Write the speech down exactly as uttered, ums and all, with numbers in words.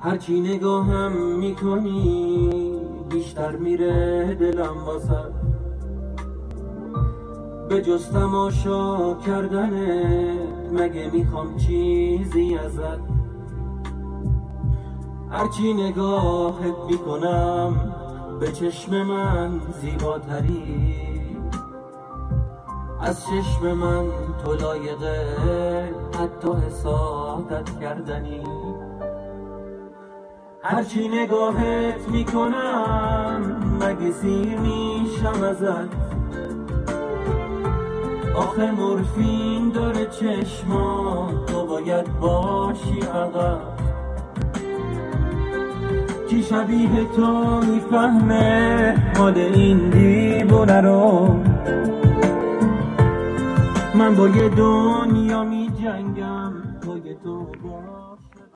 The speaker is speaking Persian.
هرچی نگاهم میکنی بیشتر میره دلم واسه، به جز تماشا کردنه مگه میخوام چیزی ازت. هرچی نگاهت میکنم به چشم من زیباتری، از چشم من تو لایقه حتی حسادت کردنی. هرچی نگاهت میکنم مگه سیر میشم ازت، آخه مورفین داره چشمات تو باید باشی عقب. کی شبیه تو میفهمه حال این دیوونه رو، من با یه دنیا می جنگم